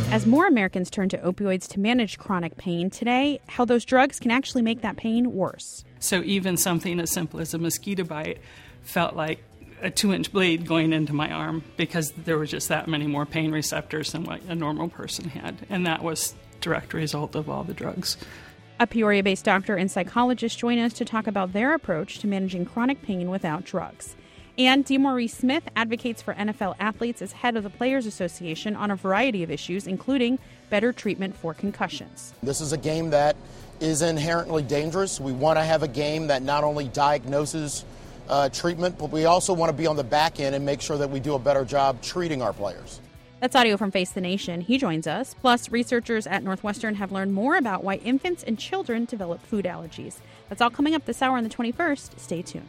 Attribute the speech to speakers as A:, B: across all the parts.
A: As more Americans turn to opioids to manage chronic pain, today, how those drugs can actually make that pain worse.
B: So even something as simple as a mosquito bite felt like a 2-inch blade going into my arm because there were just that many more pain receptors than what a normal person had. And that was a direct result of all the drugs.
A: A Peoria-based doctor and psychologist join us to talk about their approach to managing chronic pain without drugs. And DeMaurice Smith advocates for NFL athletes as head of the Players Association on a variety of issues, including better treatment for concussions.
C: This is a game that is inherently dangerous. We want to have a game that not only diagnoses treatment, but we also want to be on the back end and make sure that we do a better job treating our players.
A: That's audio from Face the Nation. He joins us. Plus, researchers at Northwestern have learned more about why infants and children develop food allergies. That's all coming up this hour on the 21st. Stay tuned.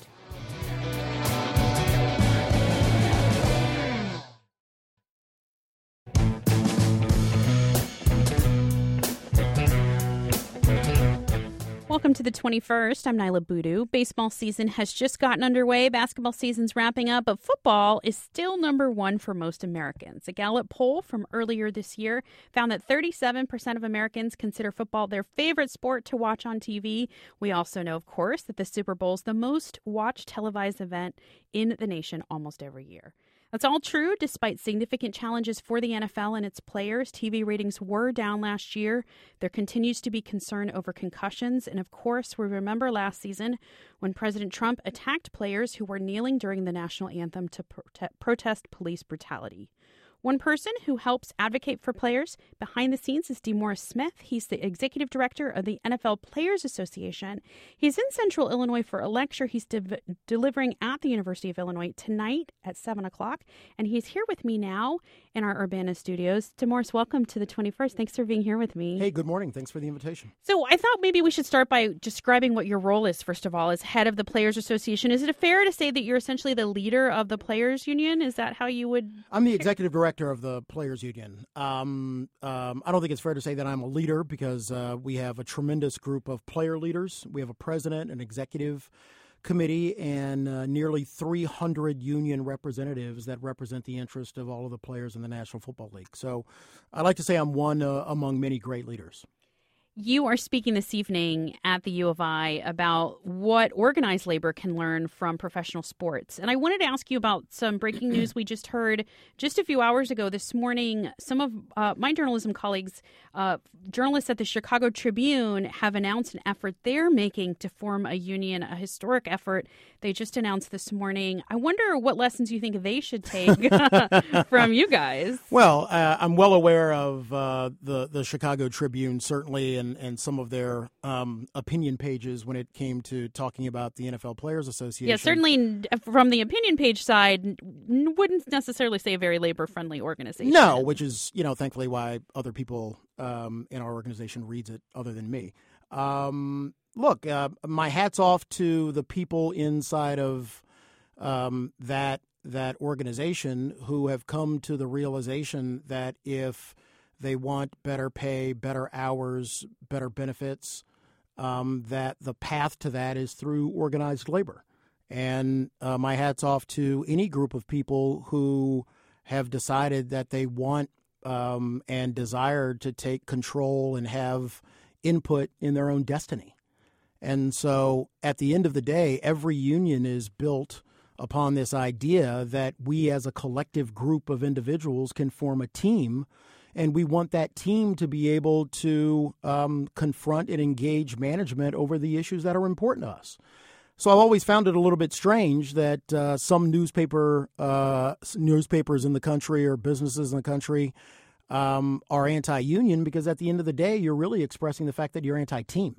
A: Welcome to the 21st. I'm Nyla Boodoo. Baseball season has just gotten underway. Basketball season's wrapping up, but football is still number one for most Americans. A Gallup poll from earlier this year found that 37% of Americans consider football their favorite sport to watch on TV. We also know, of course, that the Super Bowl is the most watched televised event in the nation almost every year. That's all true despite significant challenges for the NFL and its players. TV ratings were down last year. There continues to be concern over concussions. And of course, we remember last season when President Trump attacked players who were kneeling during the national anthem to protest police brutality. One person who helps advocate for players behind the scenes is DeMaurice Smith. He's the executive director of the NFL Players Association. He's in Central Illinois for a lecture he's delivering at the University of Illinois tonight at 7 o'clock. And he's here with me now in our Urbana studios. DeMaurice, welcome to the 21st. Thanks for being here with me.
D: Hey, good morning. Thanks for the invitation.
A: So I thought maybe we should start by describing what your role is, first of all, as head of the Players Association. Is it fair to say that you're essentially the leader of the Players Union? Is that how you would...
D: I'm the executive director of the Players Union. I don't think it's fair to say that I'm a leader because we have a tremendous group of player leaders. We have a president, an executive committee, and nearly 300 union representatives that represent the interest of all of the players in the National Football League. So I like to say I'm one among many great leaders.
A: You are speaking this evening at the U of I about what organized labor can learn from professional sports. And I wanted to ask you about some breaking news we just heard just a few hours ago. This morning, some of my journalism colleagues, journalists at the Chicago Tribune, have announced an effort they're making to form a union, a historic effort they just announced this morning. I wonder what lessons you think they should take from you guys.
D: Well, I'm well aware of the Chicago Tribune, certainly, and some of their opinion pages when it came to talking about the NFL Players Association.
A: Yeah, certainly from the opinion page side, wouldn't necessarily say a very labor-friendly organization.
D: No, which is, thankfully why other people in our organization reads it other than me. Look, my hat's off to the people inside of that organization who have come to the realization that if they want better pay, better hours, better benefits, that the path to that is through organized labor. And my hat's off to any group of people who have decided that they want and desire to take control and have input in their own destiny. And so at the end of the day, every union is built upon this idea that we as a collective group of individuals can form a team, and we want that team to be able to confront and engage management over the issues that are important to us. So I've always found it a little bit strange that some newspapers in the country or businesses in the country are anti-union, because at the end of the day, you're really expressing the fact that you're anti-team.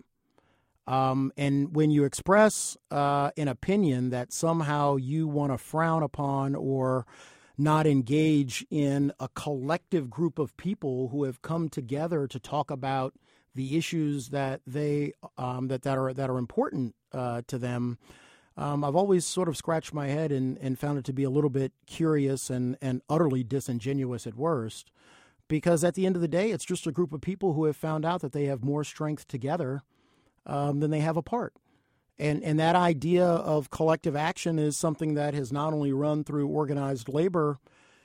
D: And when you express an opinion that somehow you want to frown upon or not engage in a collective group of people who have come together to talk about the issues that they that are important to them, I've always sort of scratched my head and found it to be a little bit curious and utterly disingenuous at worst, because at the end of the day, it's just a group of people who have found out that they have more strength together than they have apart. And that idea of collective action is something that has not only run through organized labor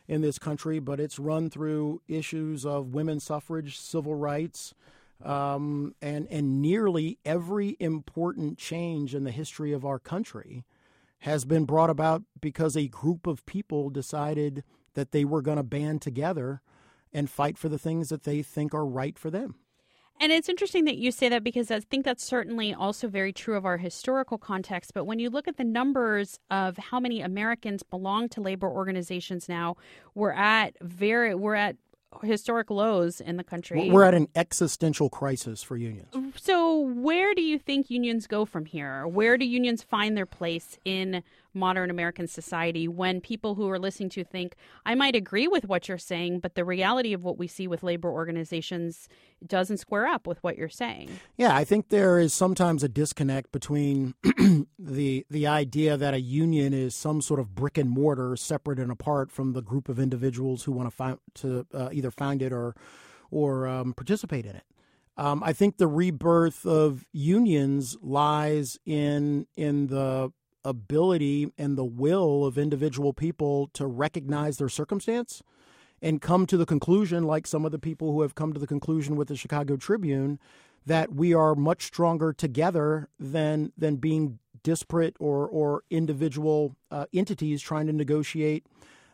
D: in this country, but it's run through issues of women's suffrage, civil rights, and nearly every important change in the history of our country has been brought about because a group of people decided that they were going to band together and fight for the things that they think are right for them.
A: And it's interesting that you say that because I think that's certainly also very true of our historical context. But when you look at the numbers of how many Americans belong to labor organizations now, we're at historic lows in the country.
D: We're at an existential crisis for unions.
A: So where do you think unions go from here? Where do unions find their place in modern American society when people who are listening to think, I might agree with what you're saying, but the reality of what we see with labor organizations doesn't square up with what you're saying?
D: Yeah, I think there is sometimes a disconnect between the idea that a union is some sort of brick and mortar separate and apart from the group of individuals who want to either found it or participate in it. I think the rebirth of unions lies in the ability and the will of individual people to recognize their circumstance and come to the conclusion, like some of the people who have come to the conclusion with the Chicago Tribune, that we are much stronger together than being disparate or individual entities trying to negotiate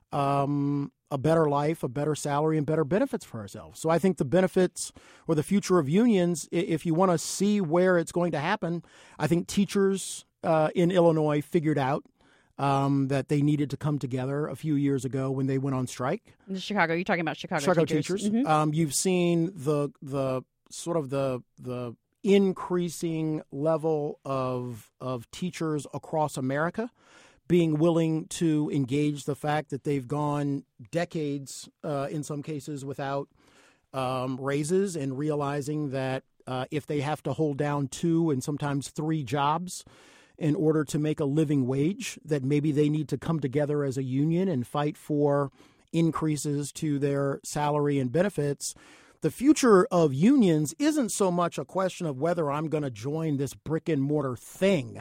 D: a better life, a better salary, and better benefits for ourselves. So I think the benefits or the future of unions, if you want to see where it's going to happen, I think teachers in Illinois figured out that they needed to come together a few years ago when they went on strike.
A: In Chicago, you're talking about Chicago
D: teachers.
A: Mm-hmm.
D: You've seen the sort of the increasing level of teachers across America being willing to engage the fact that they've gone decades, in some cases, without raises, and realizing that if they have to hold down 2 and sometimes 3 jobs in order to make a living wage, that maybe they need to come together as a union and fight for increases to their salary and benefits. The future of unions isn't so much a question of whether I'm going to join this brick and mortar thing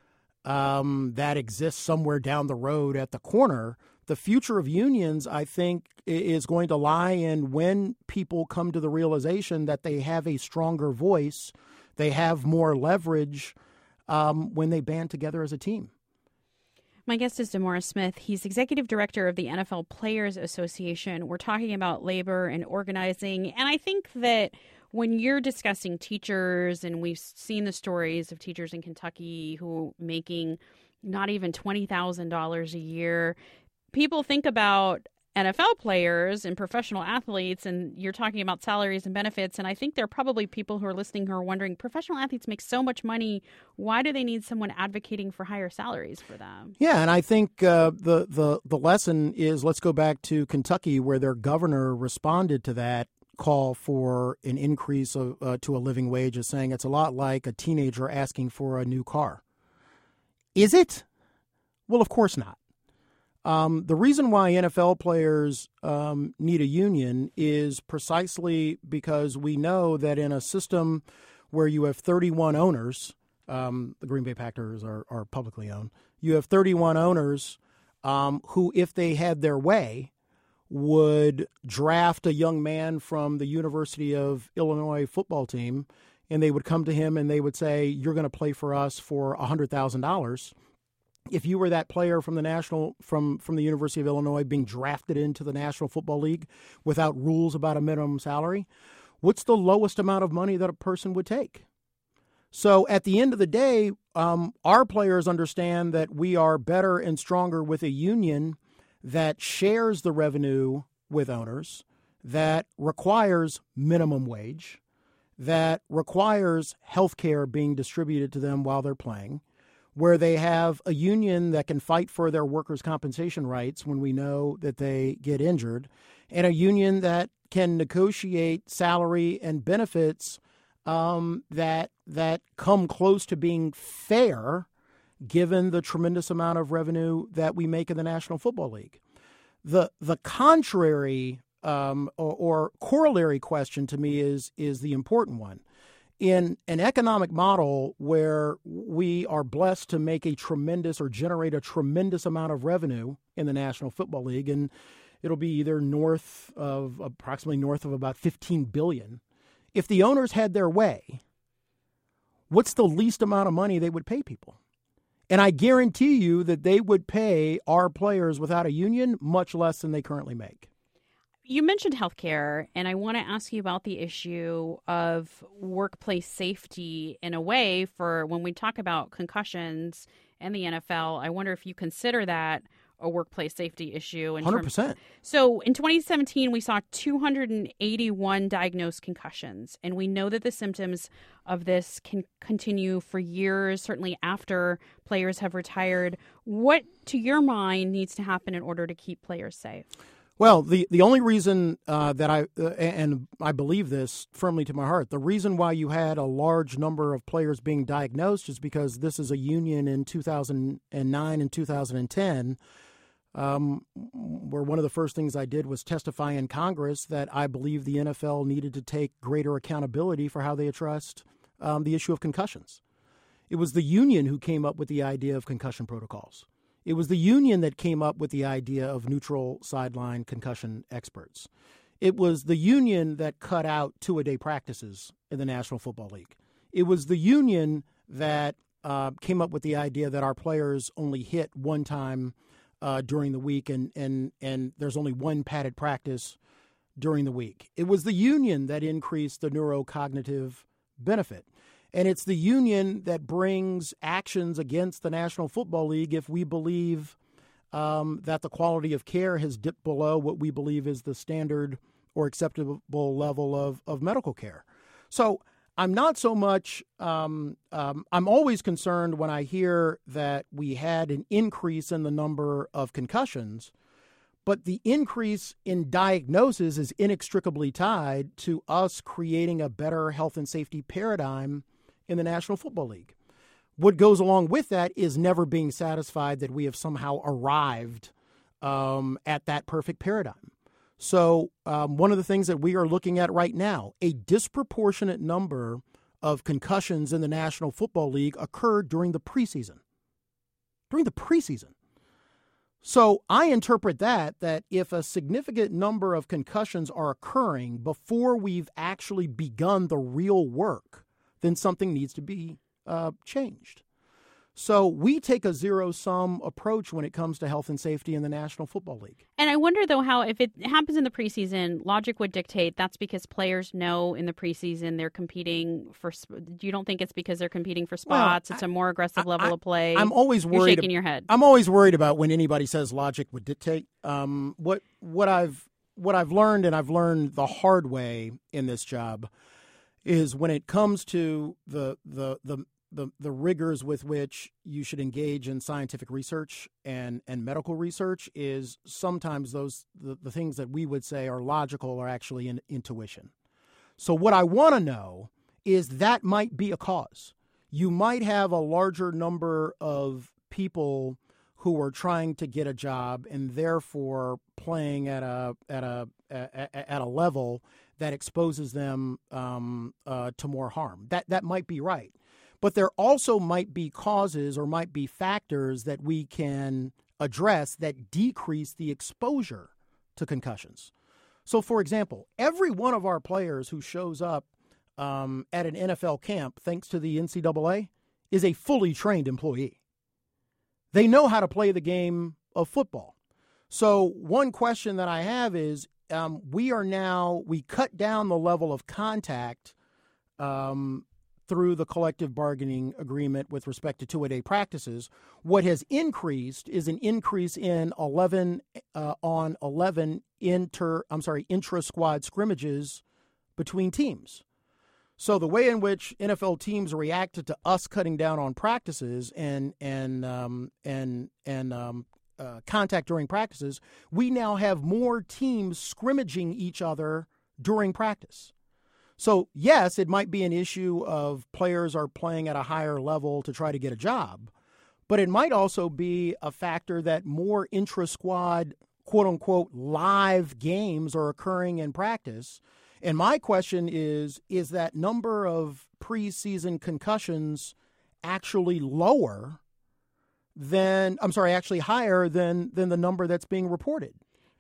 D: that exists somewhere down the road at the corner. The future of unions, I think, is going to lie in when people come to the realization that they have a stronger voice, they have more leverage when they band together as a team.
A: My guest is DeMaurice Smith. He's executive director of the NFL Players Association. We're talking about labor and organizing. And I think that when you're discussing teachers, and we've seen the stories of teachers in Kentucky who are making not even $20,000 a year, people think about NFL players and professional athletes, and you're talking about salaries and benefits. And I think there are probably people who are listening who are wondering, professional athletes make so much money. Why do they need someone advocating for higher salaries for them?
D: Yeah, and I think the lesson is, let's go back to Kentucky, where their governor responded to that call for an increase to a living wage, as saying it's a lot like a teenager asking for a new car. Is it? Well, of course not. The reason why NFL players need a union is precisely because we know that in a system where you have 31 owners, the Green Bay Packers are publicly owned, you have 31 owners who, if they had their way, would draft a young man from the University of Illinois football team, and they would come to him and they would say, you're going to play for us for $100,000. If you were that player from the University of Illinois being drafted into the National Football League without rules about a minimum salary, what's the lowest amount of money that a person would take? So at the end of the day, our players understand that we are better and stronger with a union that shares the revenue with owners, that requires minimum wage, that requires health care being distributed to them while they're playing, where they have a union that can fight for their workers' compensation rights when we know that they get injured, and a union that can negotiate salary and benefits that come close to being fair, given the tremendous amount of revenue that we make in the National Football League. The contrary or corollary question to me is the important one. In an economic model where we are blessed to make a tremendous or generate a tremendous amount of revenue in the National Football League, and It'll be either approximately north of about $15 billion. If the owners had their way, what's the least amount of money they would pay people? And I guarantee you that they would pay our players without a union much less than they currently make.
A: You mentioned healthcare, and I want to ask you about the issue of workplace safety in a way for when we talk about concussions and the NFL. I wonder if you consider that a workplace safety issue.
D: 100%.
A: So in 2017, we saw 281 diagnosed concussions, and we know that the symptoms of this can continue for years, certainly after players have retired. What, to your mind, needs to happen in order to keep players safe?
D: Well, the only reason that and I believe this firmly to my heart, the reason why you had a large number of players being diagnosed is because this is a union in 2009 and 2010 where one of the first things I did was testify in Congress that I believe the NFL needed to take greater accountability for how they addressed the issue of concussions. It was the union who came up with the idea of concussion protocols. It was the union that came up with the idea of neutral sideline concussion experts. It was the union that cut out two-a-day practices in the National Football League. It was the union that came up with the idea that our players only hit one time during the week and there's only one padded practice during the week. It was the union that increased the neurocognitive benefit. And it's the union that brings actions against the National Football League if we believe that the quality of care has dipped below what we believe is the standard or acceptable level of medical care. So I'm not so much I'm always concerned when I hear that we had an increase in the number of concussions, but the increase in diagnosis is inextricably tied to us creating a better health and safety paradigm in the National Football League. What goes along with that is never being satisfied that we have somehow arrived at that perfect paradigm. So one of the things that we are looking at right now, a disproportionate number of concussions in the National Football League occurred during the preseason. So I interpret that if a significant number of concussions are occurring before we've actually begun the real work, then something needs to be changed. So we take a zero-sum approach when it comes to health and safety in the National Football League.
A: And I wonder, though, how if it happens in the preseason, logic would dictate that's because players know in the preseason they're competing for – you don't think it's because they're competing for spots? Well, it's a more aggressive level of play?
D: I'm always worried.
A: You're shaking your head.
D: I'm always worried about when anybody says logic would dictate. What I've learned, and I've learned the hard way in this job, is when it comes to the rigors with which you should engage in scientific research and medical research is sometimes the things that we would say are logical are actually in intuition. So what I want to know is that might be a cause. You might have a larger number of people who are trying to get a job and therefore playing at a level that exposes them to more harm. That might be right. But there also might be causes or might be factors that we can address that decrease the exposure to concussions. So, for example, every one of our players who shows up at an NFL camp, thanks to the NCAA, is a fully trained employee. They know how to play the game of football. So one question that I have is, we cut down the level of contact through the collective bargaining agreement with respect to two-a-day practices. What has increased is an increase in 11 intra-squad scrimmages between teams. So the way in which NFL teams reacted to us cutting down on practices and contact during practices, we now have more teams scrimmaging each other during practice. So, yes, it might be an issue of players are playing at a higher level to try to get a job, but it might also be a factor that more intra-squad, quote-unquote, live games are occurring in practice. And my question is that number of preseason concussions actually higher than the number that's being reported?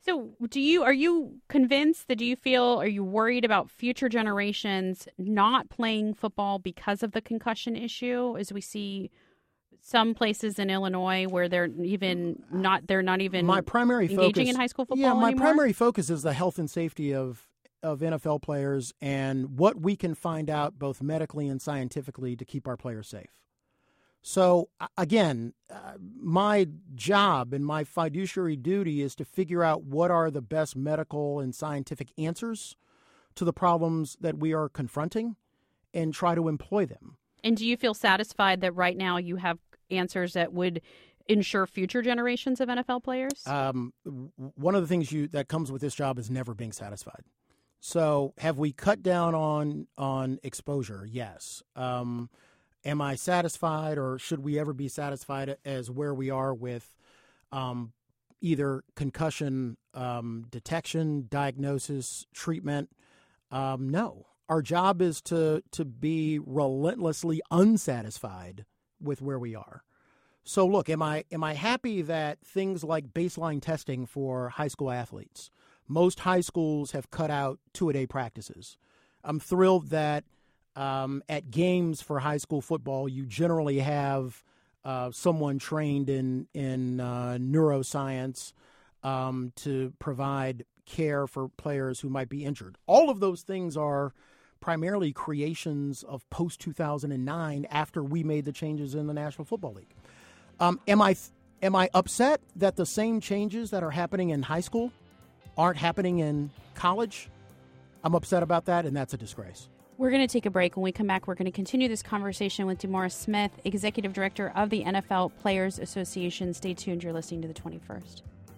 A: So are you convinced that are you worried about future generations not playing football because of the concussion issue, as we see some places in Illinois where they're not even
D: my primary
A: engaging
D: focus,
A: in high school football
D: my
A: anymore?
D: primary focus is the health and safety of NFL players and what we can find out both medically and scientifically to keep our players safe. So, again, my job and my fiduciary duty is to figure out what are the best medical and scientific answers to the problems that we are confronting and try to employ them.
A: And do you feel satisfied that right now you have answers that would ensure future generations of NFL players?
D: One of the things that comes with this job is never being satisfied. So have we cut down on exposure? Yes. Am I satisfied, or should we ever be satisfied as where we are with either concussion detection, diagnosis, treatment? No. Our job is to be relentlessly unsatisfied with where we are. So look, am I happy that things like baseline testing for high school athletes, most high schools have cut out 2-a-day practices. I'm thrilled that at games for high school football, you generally have someone trained in neuroscience to provide care for players who might be injured. All of those things are primarily creations of post-2009 after we made the changes in the National Football League. Am I upset that the same changes that are happening in high school aren't happening in college? I'm upset about that, and that's a disgrace.
A: We're going to take a break. When we come back, we're going to continue this conversation with DeMaurice Smith, Executive Director of the NFL Players Association. Stay tuned. You're listening to The 21st.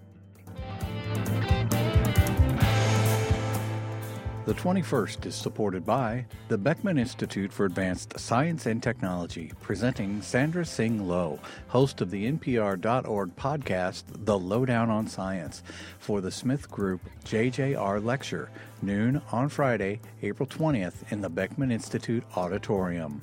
E: The 21st is supported by the Beckman Institute for Advanced Science and Technology, presenting Sandra Singh Low, host of the NPR.org podcast, The Lowdown on Science, for the Smith Group JJR Lecture, noon on Friday, April 20th, in the Beckman Institute Auditorium.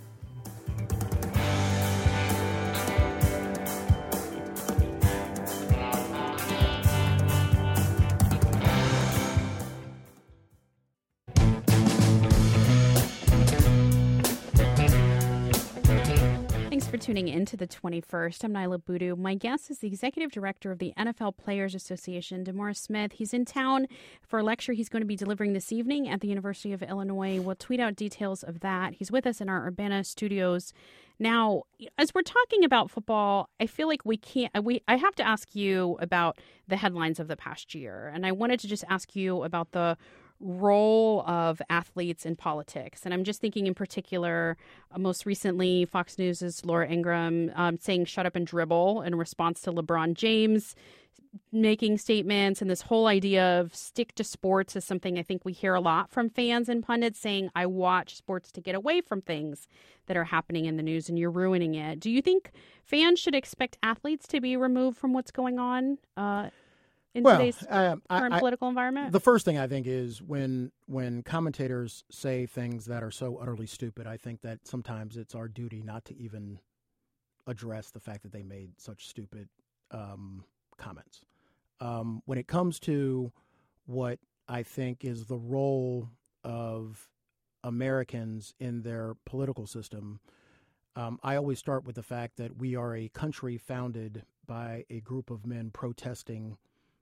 A: Tuning into the 21st. I'm Nyla Boodoo. My guest is the Executive Director of the NFL Players Association, DeMaurice Smith. He's in town for a lecture he's going to be delivering this evening at the University of Illinois. We'll tweet out details of that. He's with us in our Urbana studios. Now, as we're talking about football, I feel like I have to ask you about the headlines of the past year. And I wanted to just ask you about the role of athletes in politics. And I'm just thinking in particular, most recently, Fox News' Laura Ingraham saying shut up and dribble in response to LeBron James making statements. And this whole idea of stick to sports is something I think we hear a lot from fans and pundits saying, I watch sports to get away from things that are happening in the news and you're ruining it. Do you think fans should expect athletes to be removed from what's going on in today's current political environment?
D: The first thing I think is when commentators say things that are so utterly stupid, I think that sometimes it's our duty not to even address the fact that they made such stupid comments. When it comes to what I think is the role of Americans in their political system, I always start with the fact that we are a country founded by a group of men protesting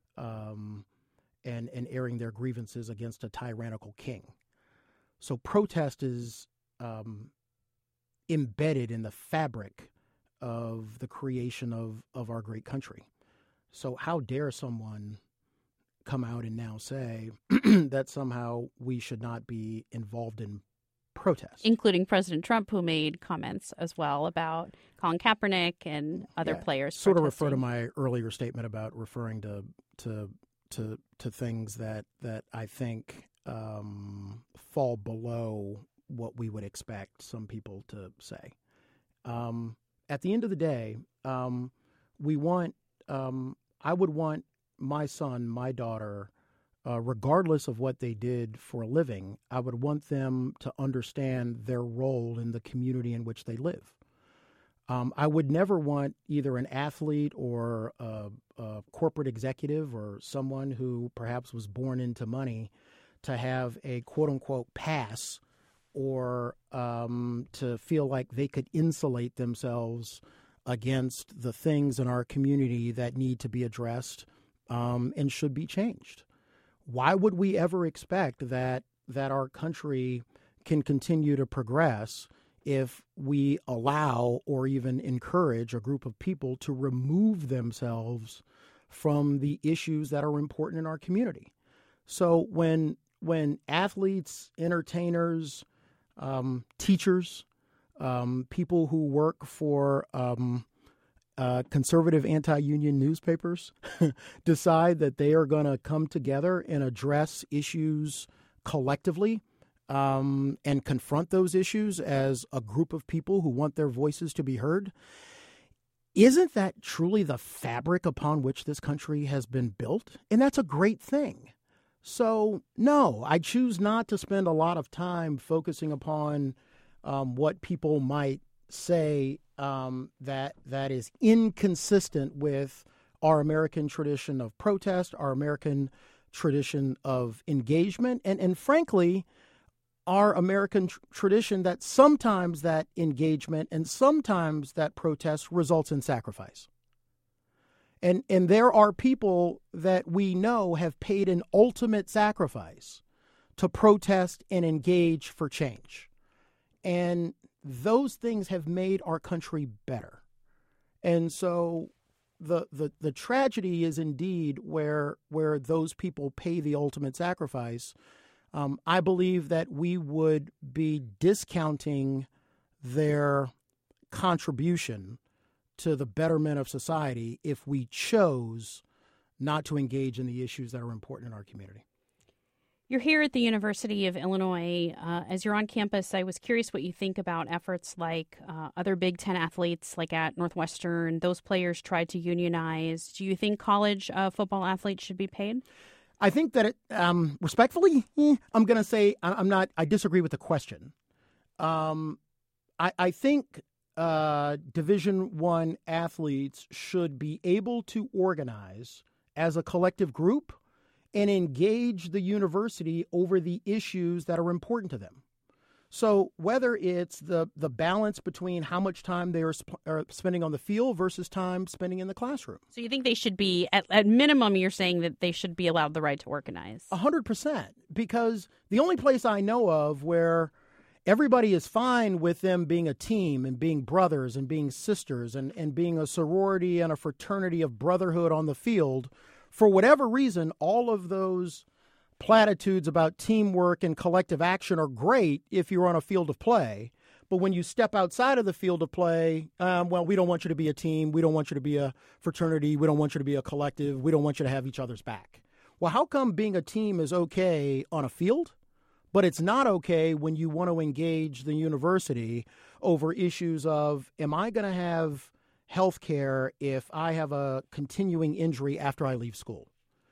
D: and airing their grievances against a tyrannical king. So protest is embedded in the fabric of the creation of our great country. So how dare someone come out and now say that somehow we should not be involved in protest?
A: Including President Trump, who made comments as well about Colin Kaepernick and other players
D: sort
A: protesting.
D: of refer to my earlier statement about referring to things that I think fall below what we would expect some people to say. At the end of the day, I would want my son, my daughter, regardless of what they did for a living, I would want them to understand their role in the community in which they live. I would never want either an athlete or a corporate executive or someone who perhaps was born into money to have a quote-unquote pass or to feel like they could insulate themselves against the things in our community that need to be addressed and should be changed. Why would we ever expect that our country can continue to progress if we allow or even encourage a group of people to remove themselves from the issues that are important in our community? So when athletes, entertainers, teachers, people who work for conservative anti-union newspapers decide that they are going to come together and address issues collectively and confront those issues as a group of people who want their voices to be heard, isn't that truly the fabric upon which this country has been built? And that's a great thing. So, no, I choose not to spend a lot of time focusing upon what people might say that is inconsistent with our American tradition of protest, our American tradition of engagement, and frankly, our American tradition that sometimes that engagement and sometimes that protest results in sacrifice. And there are people that we know have paid an ultimate sacrifice to protest and engage for change. And those things have made our country better. And so the tragedy is indeed where those people pay the ultimate sacrifice. I believe that we would be discounting their contribution to the betterment of society if we chose not to engage in the issues that are important in our community.
A: You're here at the University of Illinois. As you're on campus, I was curious what you think about efforts like other Big Ten athletes, like at Northwestern. Those players tried to unionize. Do you think college football athletes should be paid?
D: I think that, respectfully, I'm going to say I disagree with the question. I think Division I athletes should be able to organize as a collective group and engage the university over the issues that are important to them. So whether it's the balance between how much time they are spending on the field versus time spending in the classroom.
A: So you think they should be, at minimum, you're saying that they should be allowed the right to organize?
D: 100%, because the only place I know of where everybody is fine with them being a team and being brothers and being sisters and being a sorority and a fraternity of brotherhood on the field, for whatever reason, all of those platitudes about teamwork and collective action are great if you're on a field of play. But when you step outside of the field of play, we don't want you to be a team. We don't want you to be a fraternity. We don't want you to be a collective. We don't want you to have each other's back. Well, how come being a team is okay on a field, but it's not okay when you want to engage the university over issues of, am I going to have health care if I have a continuing injury after I leave school?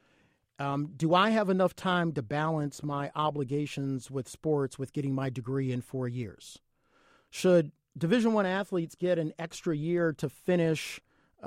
D: Do I have enough time to balance my obligations with sports with getting my degree in 4 years? Should Division I athletes get an extra year to finish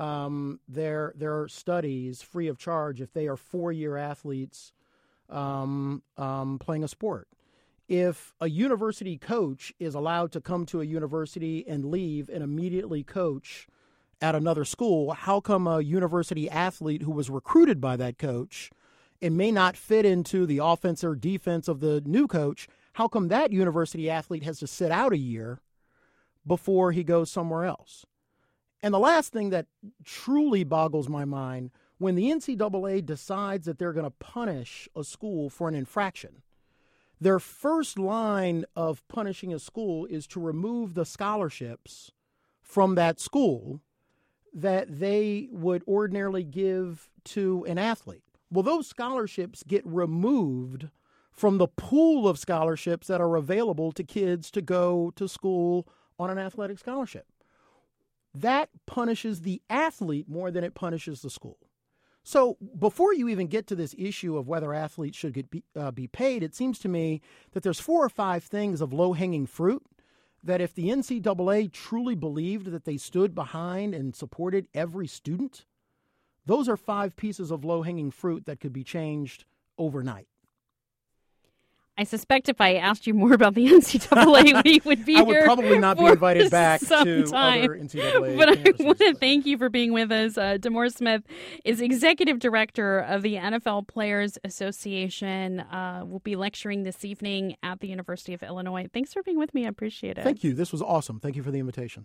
D: their studies free of charge if they are 4-year athletes playing a sport? If a university coach is allowed to come to a university and leave and immediately coach at another school, how come a university athlete who was recruited by that coach and may not fit into the offense or defense of the new coach, how come that university athlete has to sit out a year before he goes somewhere else? And the last thing that truly boggles my mind, when the NCAA decides that they're going to punish a school for an infraction, their first line of punishing a school is to remove the scholarships from that school that they would ordinarily give to an athlete. Well, those scholarships get removed from the pool of scholarships that are available to kids to go to school on an athletic scholarship. That punishes the athlete more than it punishes the school. So before you even get to this issue of whether athletes should be paid, it seems to me that there's 4 or 5 things of low-hanging fruit that if the NCAA truly believed that they stood behind and supported every student, those are 5 pieces of low-hanging fruit that could be changed overnight.
A: I suspect if I asked you more about the NCAA, we would be here.
D: I would probably not be invited back to
A: time.
D: other NCAA
A: But
D: campuses.
A: I want to thank you for being with us. Demore Smith is Executive Director of the NFL Players Association. Will be lecturing this evening at the University of Illinois. Thanks for being with me. I appreciate it.
D: Thank you. This was awesome. Thank you for the invitation.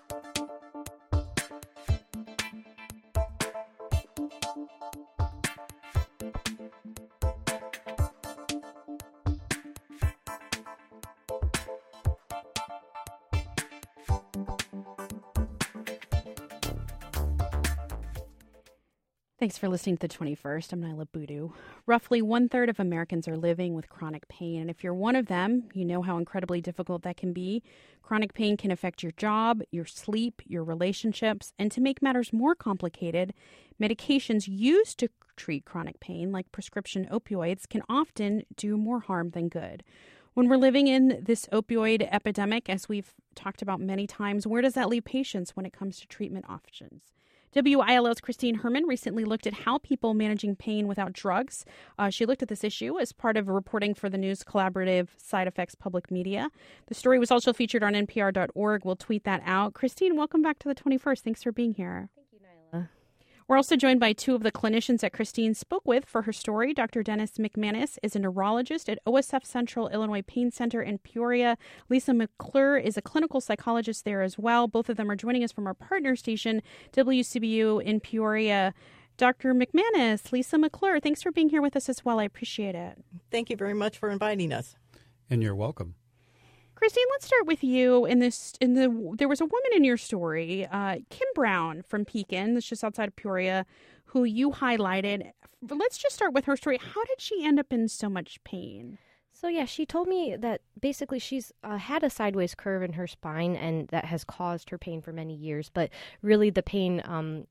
A: Thanks for listening to the 21st. I'm Nyla Boodoo. Roughly 1/3 of Americans are living with chronic pain. And if you're one of them, you know how incredibly difficult that can be. Chronic pain can affect your job, your sleep, your relationships. And to make matters more complicated, medications used to treat chronic pain, like prescription opioids, can often do more harm than good. When we're living in this opioid epidemic, as we've talked about many times, where does that leave patients when it comes to treatment options? WILO's Christine Herman recently looked at how people managing pain without drugs. She looked at this issue as part of reporting for the news collaborative Side Effects Public Media. The story was also featured on NPR.org. We'll tweet that out. Christine, welcome back to the 21st. Thanks for being here.
F: Thank you, Nyla.
A: We're also joined by 2 of the clinicians that Christine spoke with for her story. Dr. Dennis McManus is a neurologist at OSF Central Illinois Pain Center in Peoria. Lisa McClure is a clinical psychologist there as well. Both of them are joining us from our partner station, WCBU in Peoria. Dr. McManus, Lisa McClure, thanks for being here with us as well. I appreciate it.
G: Thank you very much for inviting us.
H: And you're welcome.
A: Christine, let's start with you. There was a woman in your story, Kim Brown from Pekin, that's just outside of Peoria, who you highlighted. Let's just start with her story. How did she end up in so much pain?
F: So, yeah, she told me that basically she's had a sideways curve in her spine, and that has caused her pain for many years. But really, the pain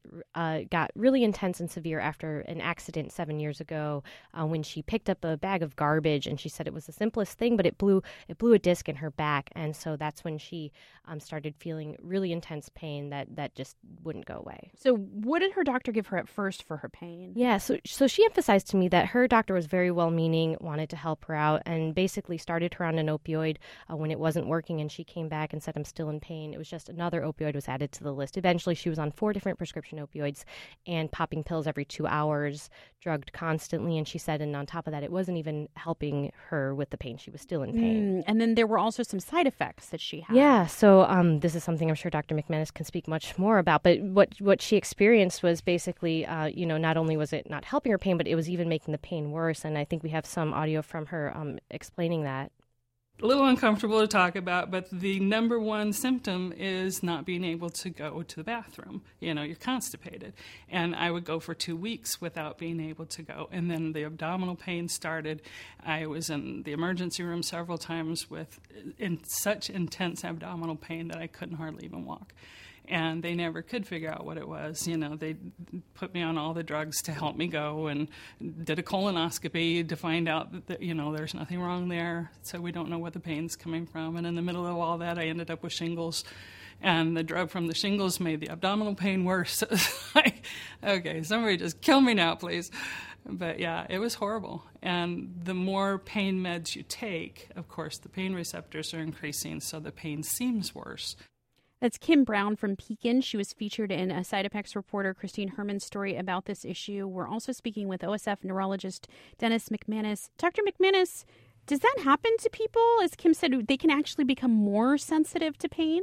F: got really intense and severe after an accident 7 years ago when she picked up a bag of garbage, and she said it was the simplest thing, but it blew a disc in her back. And so that's when she started feeling really intense pain that just wouldn't go away.
A: So what did her doctor give her at first for her pain?
F: Yeah, so she emphasized to me that her doctor was very well-meaning, wanted to help her out, and basically started her on an opioid when it wasn't working, and she came back and said, I'm still in pain. It was just another opioid was added to the list. Eventually, she was on 4 different prescription opioids and popping pills every 2 hours, drugged constantly, and she said, and on top of that, it wasn't even helping her with the pain. She was still in pain.
A: And then there were also some side effects that she had.
F: Yeah, so this is something I'm sure Dr. McManus can speak much more about, but what she experienced was basically, not only was it not helping her pain, but it was even making the pain worse, and I think we have some audio from her explaining that.
B: A little uncomfortable to talk about, but the number one symptom is not being able to go to the bathroom. You're constipated. And I would go for 2 weeks without being able to go. And then the abdominal pain started. I was in the emergency room several times in such intense abdominal pain that I couldn't hardly even walk. And they never could figure out what it was. They put me on all the drugs to help me go and did a colonoscopy to find out that there's nothing wrong there. So we don't know what the pain's coming from. And in the middle of all that, I ended up with shingles. And the drug from the shingles made the abdominal pain worse. Like, okay, somebody just kill me now, please. But yeah, it was horrible. And the more pain meds you take, of course, the pain receptors are increasing, so the pain seems worse.
A: That's Kim Brown from Pekin. She was featured in a Side Effects reporter Christine Herman's story about this issue. We're also speaking with OSF neurologist Dennis McManus. Dr. McManus, does that happen to people? As Kim said, they can actually become more sensitive to pain?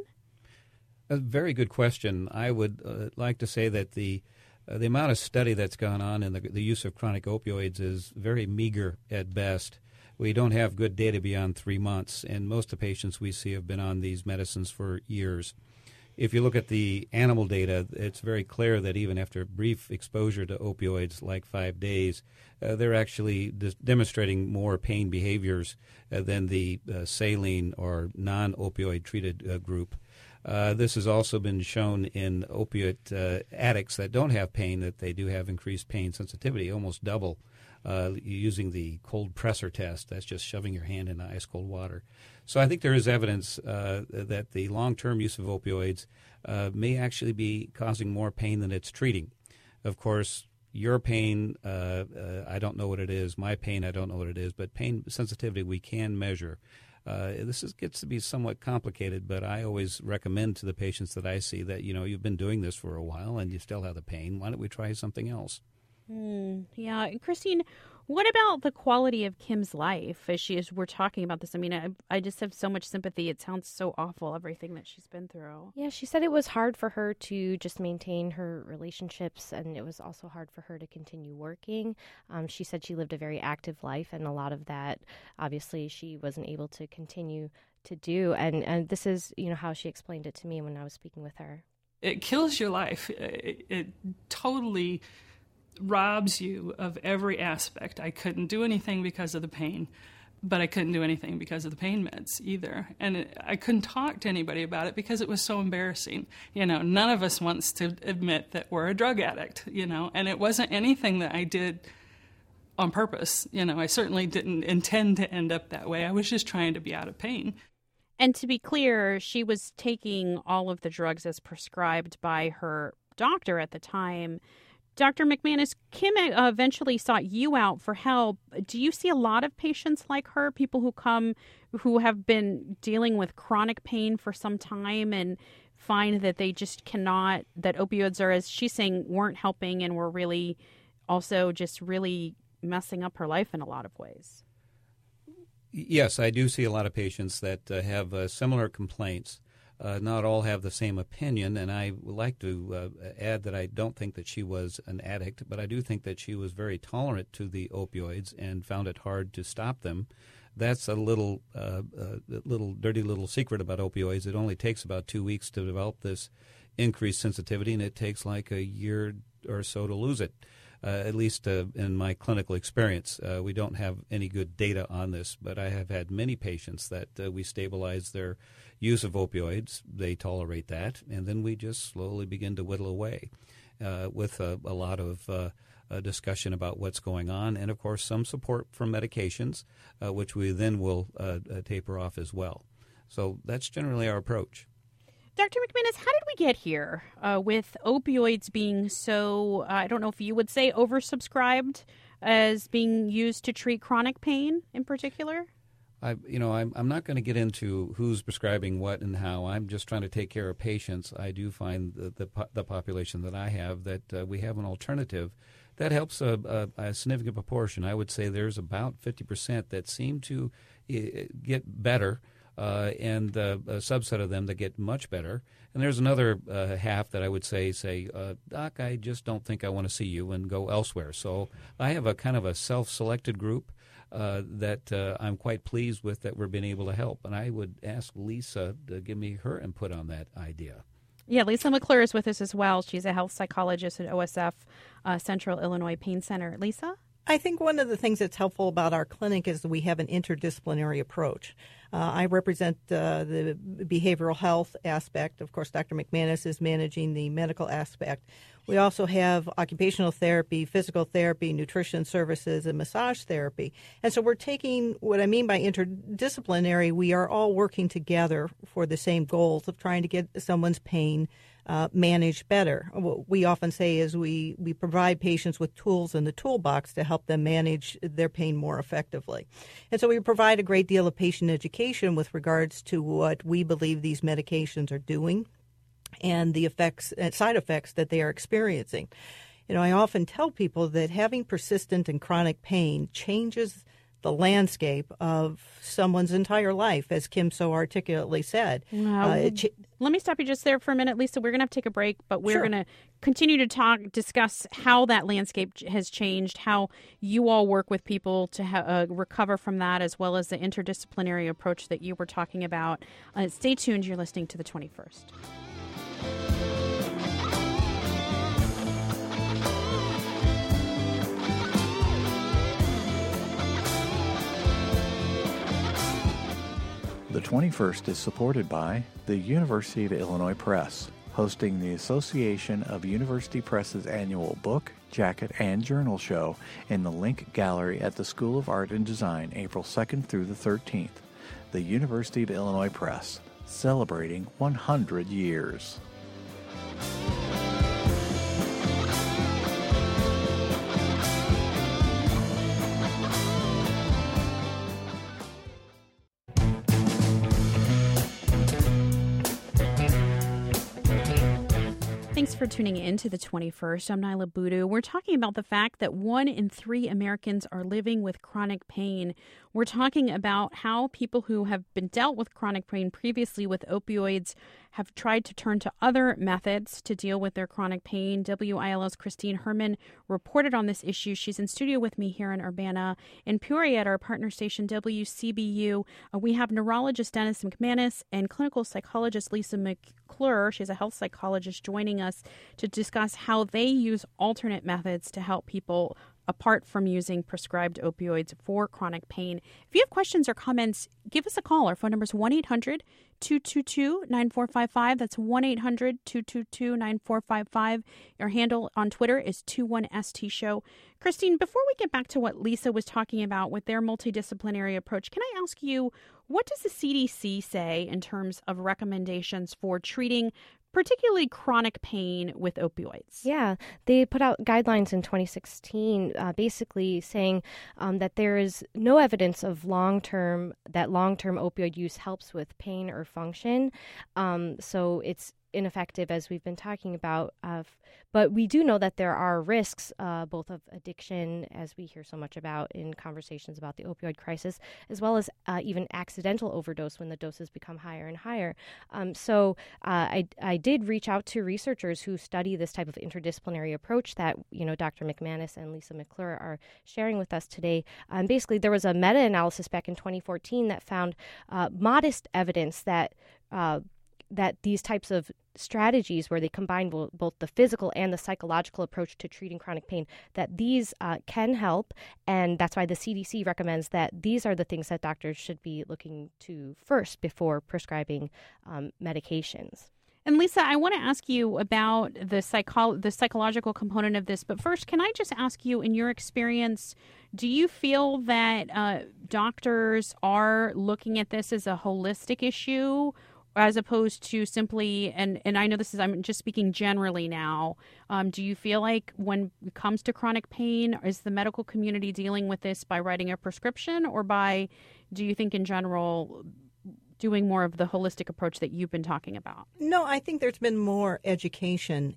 H: A very good question. I would like to say that the amount of study that's gone on in the use of chronic opioids is very meager at best. We don't have good data beyond 3 months, and most of the patients we see have been on these medicines for years. If you look at the animal data, it's very clear that even after brief exposure to opioids like 5 days, they're actually demonstrating more pain behaviors than the saline or non-opioid treated group. This has also been shown in opiate addicts that don't have pain, that they do have increased pain sensitivity, almost double using the cold presser test. That's just shoving your hand in ice cold water. So I think there is evidence that the long-term use of opioids may actually be causing more pain than it's treating. Of course, your pain, I don't know what it is. My pain, I don't know what it is. But pain sensitivity we can measure. Gets to be somewhat complicated, but I always recommend to the patients that I see that, you've been doing this for a while and you still have the pain. Why don't we try something else?
A: Yeah. Christine, what about the quality of Kim's life as we're talking about this? I mean, I just have so much sympathy. It sounds so awful, everything that she's been through.
F: Yeah, she said it was hard for her to just maintain her relationships, and it was also hard for her to continue working. She said she lived a very active life, and a lot of that, obviously, she wasn't able to continue to do. And this is, how she explained it to me when I was speaking with her.
B: It kills your life. It totally robs you of every aspect. I couldn't do anything because of the pain, but I couldn't do anything because of the pain meds either. And I couldn't talk to anybody about it because it was so embarrassing. None of us wants to admit that we're a drug addict, and it wasn't anything that I did on purpose. I certainly didn't intend to end up that way. I was just trying to be out of pain.
A: And to be clear, she was taking all of the drugs as prescribed by her doctor at the time. Dr. McManus, Kim eventually sought you out for help. Do you see a lot of patients like her, people who come who have been dealing with chronic pain for some time and find that they just cannot, that opioids are, as she's saying, weren't helping and were really also just really messing up her life in a lot of ways?
H: Yes, I do see a lot of patients that have similar complaints. Not all have the same opinion, and I would like to add that I don't think that she was an addict, but I do think that she was very tolerant to the opioids and found it hard to stop them. That's a little dirty little secret about opioids. It only takes about 2 weeks to develop this increased sensitivity, and it takes like a year or so to lose it. At least in my clinical experience. We don't have any good data on this, but I have had many patients that we stabilize their use of opioids. They tolerate that, and then we just slowly begin to whittle away with a lot of discussion about what's going on, and, of course, some support from medications, which we then will taper off as well. So that's generally our approach.
A: Dr. McManus, how did we get here with opioids being so, I don't know if you would say oversubscribed as being used to treat chronic pain in particular?
H: I'm not going to get into who's prescribing what and how. I'm just trying to take care of patients. I do find the population that I have that we have an alternative that helps a significant proportion. I would say there's about 50% that seem to get better. And a subset of them that get much better. And there's another half that I would say, Doc, I just don't think I want to see you, and go elsewhere. So I have a kind of a self-selected group that I'm quite pleased with that we're being able to help. And I would ask Lisa to give me her input on that idea.
A: Yeah, Lisa McClure is with us as well. She's a health psychologist at OSF Central Illinois Pain Center. Lisa?
G: I think one of the things that's helpful about our clinic is that we have an interdisciplinary approach. I represent the behavioral health aspect. Of course, Dr. McManus is managing the medical aspect. We also have occupational therapy, physical therapy, nutrition services, and massage therapy. And so we're taking, what I mean by interdisciplinary, we are all working together for the same goals of trying to get someone's pain managed better. What we often say is we provide patients with tools in the toolbox to help them manage their pain more effectively. And so we provide a great deal of patient education with regards to what we believe these medications are doing and the effects and side effects that they are experiencing. I often tell people that having persistent and chronic pain changes the landscape of someone's entire life, as Kim so articulately said.
A: Let me stop you just there for a minute, Lisa. We're going to have to take a break, but we're
G: Sure.
A: going to continue to discuss how that landscape has changed, how you all work with people to recover from that, as well as the interdisciplinary approach that you were talking about. Stay tuned. You're listening to The 21st.
E: The 21st is supported by the University of Illinois Press, hosting the Association of University Press's annual book, jacket, and journal show in the Link Gallery at the School of Art and Design, April 2nd through the 13th. The University of Illinois Press, celebrating 100 years.
A: Thanks for tuning in to the 21st. I'm Nyla Boodoo. We're talking about the fact that 1 in 3 Americans are living with chronic pain. We're talking about how people who have been dealt with chronic pain previously with opioids have tried to turn to other methods to deal with their chronic pain. WILO's Christine Herman reported on this issue. She's in studio with me here in Urbana. In Peoria at our partner station, WCBU, we have neurologist Dennis McManus and clinical psychologist Lisa McClure. She's a health psychologist joining us to discuss how they use alternate methods to help people apart from using prescribed opioids for chronic pain. If you have questions or comments, give us a call. Our phone number is 1-800-222-9455. That's 1-800-222-9455. Your handle on Twitter is 21ST Show. Christine, before we get back to what Lisa was talking about with their multidisciplinary approach, can I ask you, what does the CDC say in terms of recommendations for treating particularly chronic pain with opioids?
F: Yeah, they put out guidelines in 2016 basically saying that there is no evidence of long-term opioid use helps with pain or function. So it's ineffective, as we've been talking about. But we do know that there are risks, both of addiction, as we hear so much about in conversations about the opioid crisis, as well as even accidental overdose when the doses become higher and higher. So I did reach out to researchers who study this type of interdisciplinary approach that, Dr. McManus and Lisa McClure are sharing with us today. Basically, there was a meta-analysis back in 2014 that found modest evidence that these types of strategies where they combine both the physical and the psychological approach to treating chronic pain, that these can help. And that's why the CDC recommends that these are the things that doctors should be looking to first before prescribing medications.
A: And Lisa, I want to ask you about the psychological component of this. But first, can I just ask you, in your experience, do you feel that doctors are looking at this as a holistic issue, as opposed to simply, and I know I'm just speaking generally now, do you feel like when it comes to chronic pain, is the medical community dealing with this by writing a prescription, or do you think in general doing more of the holistic approach that you've been talking about?
G: No, I think there's been more education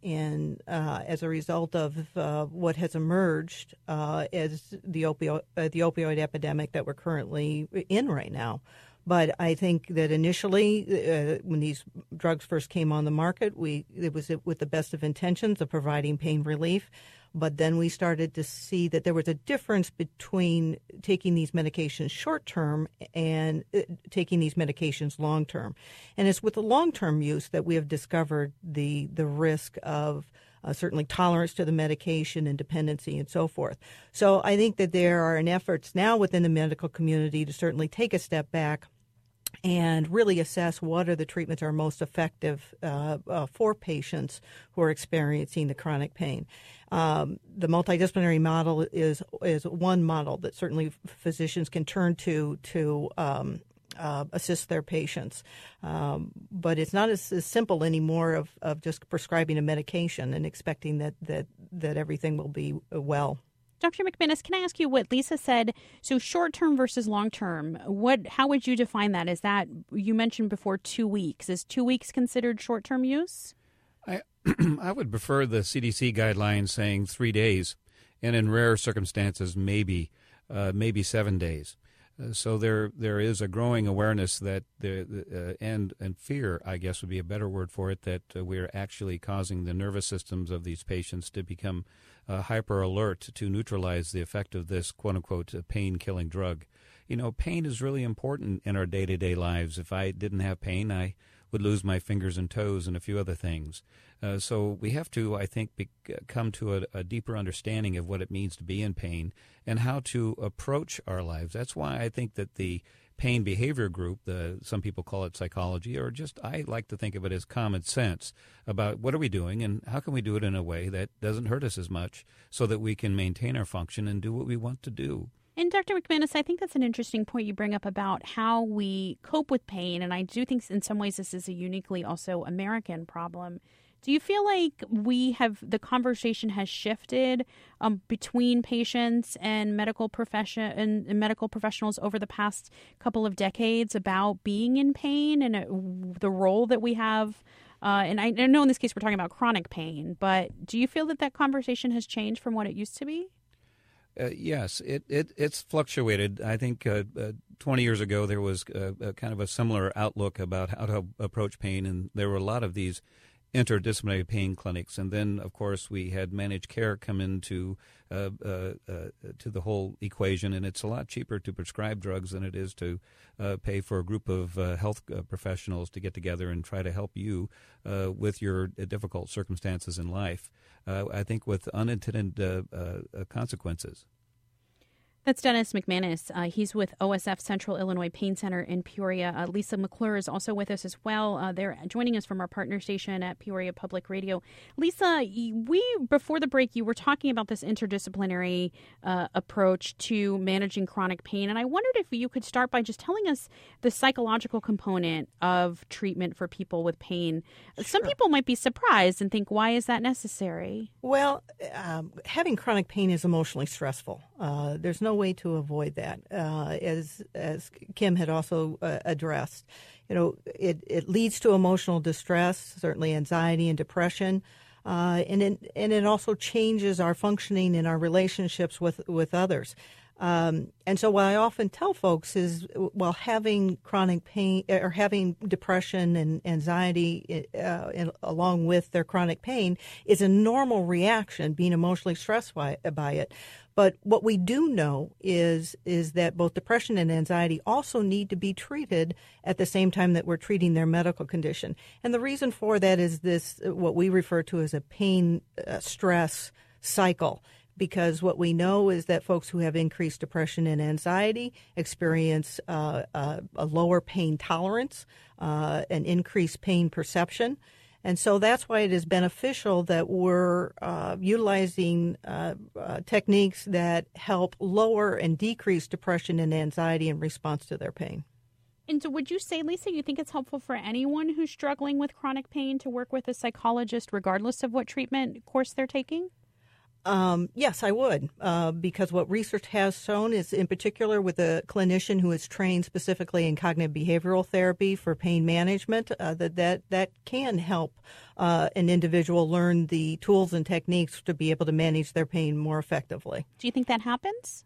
G: as a result of what has emerged as the opioid epidemic that we're currently in right now. But I think that initially, when these drugs first came on the market, it was with the best of intentions of providing pain relief. But then we started to see that there was a difference between taking these medications short-term and taking these medications long-term. And it's with the long-term use that we have discovered the risk of certainly tolerance to the medication and dependency and so forth. So I think that there are efforts now within the medical community to certainly take a step back and really assess what are the treatments that are most effective for patients who are experiencing the chronic pain. The multidisciplinary model is one model that certainly physicians can turn to assist their patients. But it's not as simple anymore of just prescribing a medication and expecting that everything will be well.
A: Dr. McManus, can I ask you what Lisa said? So short-term versus long-term, how would you define that? Is that, you mentioned before, 2 weeks. Is 2 weeks considered short-term use?
H: I would prefer the CDC guidelines saying 3 days, and in rare circumstances, maybe 7 days. So there is a growing awareness that and fear, I guess would be a better word for it, that we're actually causing the nervous systems of these patients to become hyper alert to neutralize the effect of this quote unquote pain-killing drug. Pain is really important in our day-to-day lives. If I didn't have pain, I would lose my fingers and toes and a few other things. So we have to, I think, come to a deeper understanding of what it means to be in pain and how to approach our lives. That's why I think that the pain behavior group, some people call it psychology, or just I like to think of it as common sense about what are we doing and how can we do it in a way that doesn't hurt us as much so that we can maintain our function and do what we want to do.
A: And Dr. McManus, I think that's an interesting point you bring up about how we cope with pain. And I do think in some ways this is a uniquely also American problem. Do you feel like the conversation has shifted between patients and medical professionals over the past couple of decades about being in pain and the role that we have? And I know in this case we're talking about chronic pain, but do you feel that conversation has changed from what it used to be?
H: Yes, it's fluctuated. I think 20 years ago there was kind of a similar outlook about how to approach pain, and there were a lot of these interdisciplinary pain clinics, and then of course we had managed care come into to the whole equation, and it's a lot cheaper to prescribe drugs than it is to pay for a group of health professionals to get together and try to help you with your difficult circumstances in life. I think with unintended consequences.
A: That's Dennis McManus. He's with OSF Central Illinois Pain Center in Peoria. Lisa McClure is also with us as well. They're joining us from our partner station at Peoria Public Radio. Lisa, before the break, you were talking about this interdisciplinary approach to managing chronic pain, and I wondered if you could start by just telling us the psychological component of treatment for people with pain. Sure. Some people might be surprised and think, why is that necessary?
G: Well, having chronic pain is emotionally stressful. There's no way to avoid that, as Kim had also addressed. It leads to emotional distress, certainly anxiety and depression, and it also changes our functioning in our relationships with others. And so what I often tell folks is, while having chronic pain or having depression and anxiety along with their chronic pain is a normal reaction, being emotionally stressed by it. But what we do know is that both depression and anxiety also need to be treated at the same time that we're treating their medical condition. And the reason for that is this, what we refer to as a pain stress cycle. Because what we know is that folks who have increased depression and anxiety experience a lower pain tolerance, an increased pain perception. And so that's why it is beneficial that we're utilizing techniques that help lower and decrease depression and anxiety in response to their pain.
A: And so would you say, Lisa, you think it's helpful for anyone who's struggling with chronic pain to work with a psychologist regardless of what treatment course they're taking?
G: Yes, I would, because what research has shown is, in particular with a clinician who is trained specifically in cognitive behavioral therapy for pain management, that can help an individual learn the tools and techniques to be able to manage their pain more effectively.
A: Do you think that happens?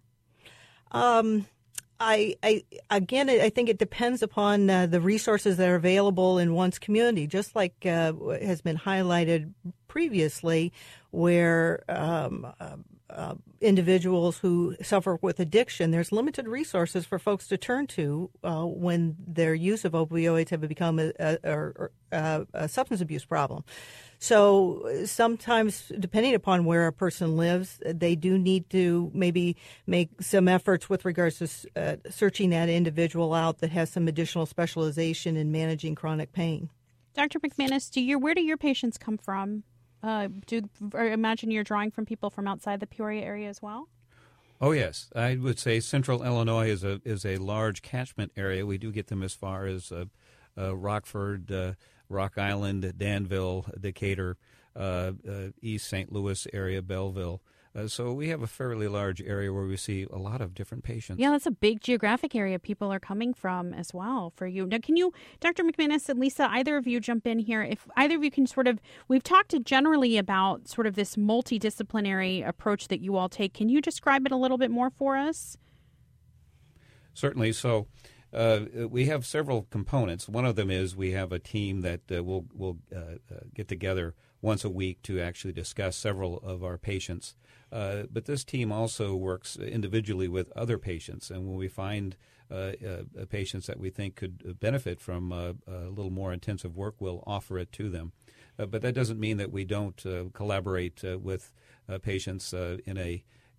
G: I think it depends upon the resources that are available in one's community, just like has been highlighted previously, where individuals who suffer with addiction, there's limited resources for folks to turn to when their use of opioids have become a substance abuse problem. So sometimes, depending upon where a person lives, they do need to maybe make some efforts with regards to searching that individual out that has some additional specialization in managing chronic pain.
A: Dr. McManus, where do your patients come from? I imagine you're drawing from people from outside the Peoria area as well?
H: Oh, yes. I would say Central Illinois is a large catchment area. We do get them as far as Rockford, Rock Island, Danville, Decatur, East St. Louis area, Belleville. So we have a fairly large area where we see a lot of different patients.
A: Yeah, that's a big geographic area people are coming from as well for you. Now, can you, Dr. McManus and Lisa, either of you jump in here? If either of you can we've talked generally about sort of this multidisciplinary approach that you all take. Can you describe it a little bit more for us?
H: Certainly. So we have several components. One of them is we have a team that will get together once a week to actually discuss several of our patients. But this team also works individually with other patients, and when we find patients that we think could benefit from a little more intensive work, we'll offer it to them. But that doesn't mean that we don't collaborate with patients in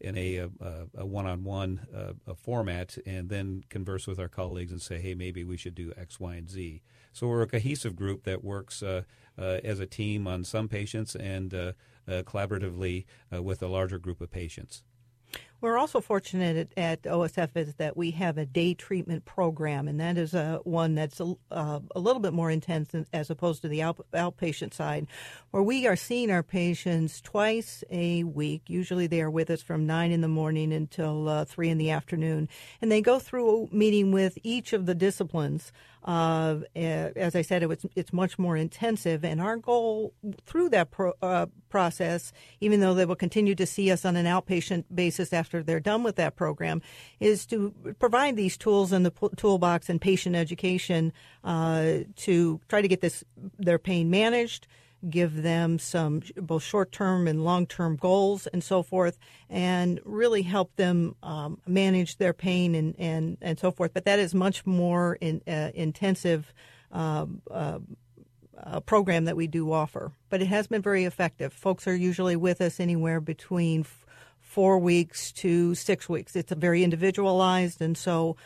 H: in a one-on-one format, and then converse with our colleagues and say, hey, maybe we should do X, Y, and Z. So we're a cohesive group that works as a team on some patients and collaboratively with a larger group of patients.
G: We're also fortunate at OSF is that we have a day treatment program, and that is one that's a little bit more intense as opposed to the outpatient side, where we are seeing our patients twice a week. Usually they are with us from 9 in the morning until 3 in the afternoon, and they go through meeting with each of the disciplines. As I said, it's much more intensive, and our goal through that process, even though they will continue to see us on an outpatient basis after they're done with that program, is to provide these tools in the toolbox and patient education to try to get their pain managed, give them some both short-term and long-term goals and so forth, and really help them manage their pain and so forth. But that is much more intensive program that we do offer. But it has been very effective. Folks are usually with us anywhere between 4 weeks to 6 weeks. It's very individualized, and so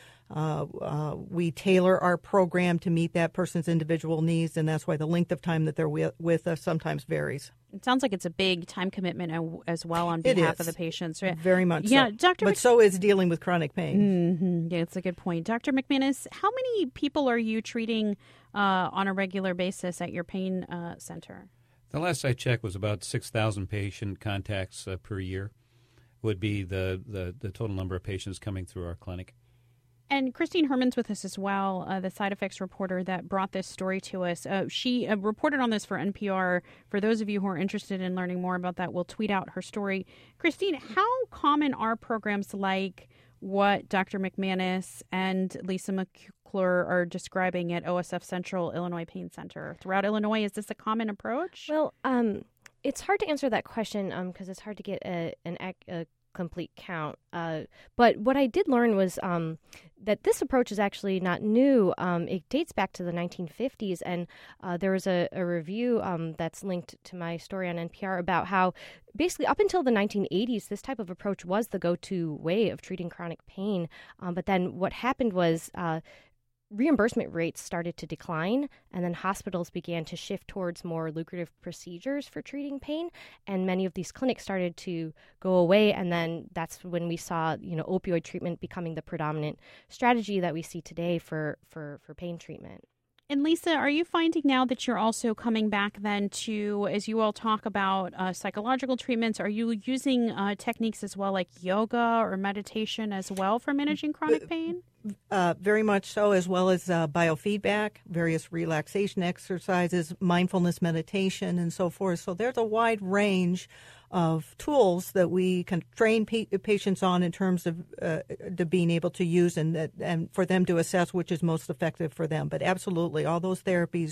G: we tailor our program to meet that person's individual needs, and that's why the length of time that they're with us sometimes varies.
A: It sounds like it's a big time commitment as well on behalf of the patients. Right?
G: Very much
A: yeah,
G: so.
A: Dr.
G: But so is dealing with chronic pain.
A: Mm-hmm. Yeah, it's a good point. Dr. McManus, how many people are you treating on a regular basis at your pain center?
H: The last I checked was about 6,000 patient contacts per year would be the total number of patients coming through our clinic.
A: And Christine Herman's with us as well, the side effects reporter that brought this story to us. She reported on this for NPR. For those of you who are interested in learning more about that, we'll tweet out her story. Christine, how common are programs like what Dr. McManus and Lisa McClure are describing at OSF Central Illinois Pain Center? Throughout Illinois, is this a common approach?
F: Well, it's hard to answer that question because it's hard to get a complete count. But what I did learn was that this approach is actually not new. It dates back to the 1950s, and there was a review that's linked to my story on NPR about how basically up until the 1980s, this type of approach was the go-to way of treating chronic pain. But then what happened was reimbursement rates started to decline, and then hospitals began to shift towards more lucrative procedures for treating pain, and many of these clinics started to go away, and then that's when we saw, opioid treatment becoming the predominant strategy that we see today for pain treatment.
A: And Lisa, are you finding now that you're also coming back then to, as you all talk about psychological treatments, are you using techniques as well like yoga or meditation as well for managing chronic pain?
G: Very much so, as well as biofeedback, various relaxation exercises, mindfulness meditation, and so forth. So there's a wide range of tools that we can train patients on in terms of being able to use and for them to assess which is most effective for them. But absolutely, all those therapies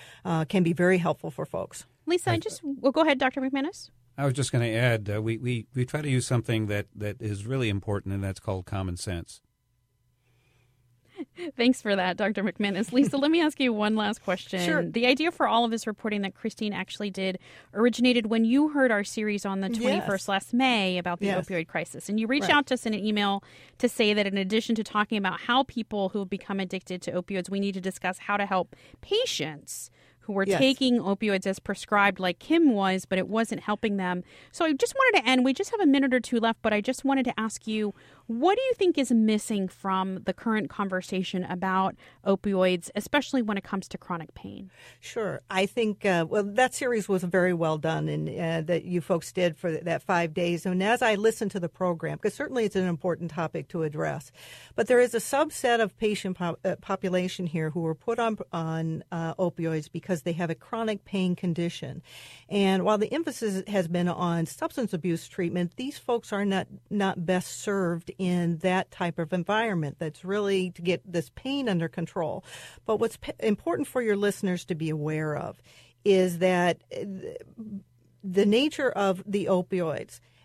G: can be very helpful for folks.
A: Lisa, go ahead, Dr. McManus.
H: I was just going to add, we try to use something that is really important, and that's called common sense.
A: Thanks for that, Dr. McManus. Lisa, let me ask you one last question.
G: Sure.
A: The idea for all of this reporting that Christine actually did originated when you heard our series on the 21st last May about the opioid crisis. And you reached out to us in an email to say that in addition to talking about how people who have become addicted to opioids, we need to discuss how to help patients who were taking opioids as prescribed like Kim was, but it wasn't helping them. So I just wanted to end. We just have a minute or two left, but I just wanted to ask you, what do you think is missing from the current conversation about opioids, especially when it comes to chronic pain?
G: Sure. I think, that series was very well done and that you folks did for that 5 days. And as I listened to the program, because certainly it's an important topic to address, but there is a subset of patient population here who were put on opioids because they have a chronic pain condition. And while the emphasis has been on substance abuse treatment, these folks are not best served in that type of environment. That's really to get this pain under control. But what's important for your listeners to be aware of is that the nature of the opioids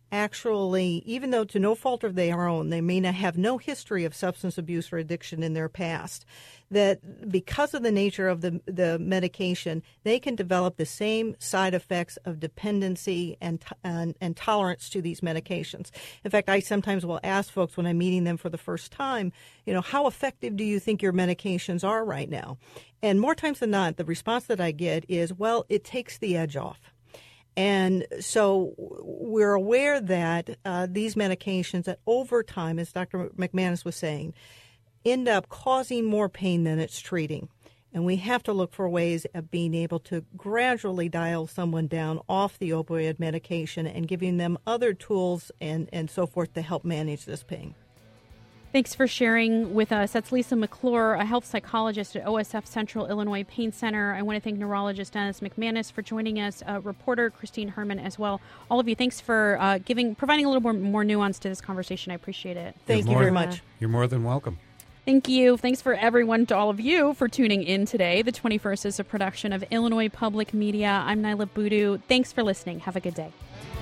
G: actually, even though to no fault of their own, they may not have no history of substance abuse or addiction in their past, that because of the nature of the medication, they can develop the same side effects of dependency and tolerance to these medications. In fact, I sometimes will ask folks when I'm meeting them for the first time, how effective do you think your medications are right now? And more times than not, the response that I get is, well, it takes the edge off. And so we're aware that these medications that over time, as Dr. McManus was saying, end up causing more pain than it's treating. And we have to look for ways of being able to gradually dial someone down off the opioid medication and giving them other tools and so forth to help manage this pain.
A: Thanks for sharing with us. That's Lisa McClure, a health psychologist at OSF Central Illinois Pain Center. I want to thank neurologist Dennis McManus for joining us, reporter Christine Herman as well. All of you, thanks for providing a little more nuance to this conversation. I appreciate it.
G: Thank you very much.
H: You're more than welcome.
A: Thank you. Thanks for everyone, to all of you, for tuning in today. The 21st is a production of Illinois Public Media. I'm Nyla Boodoo. Thanks for listening. Have a good day.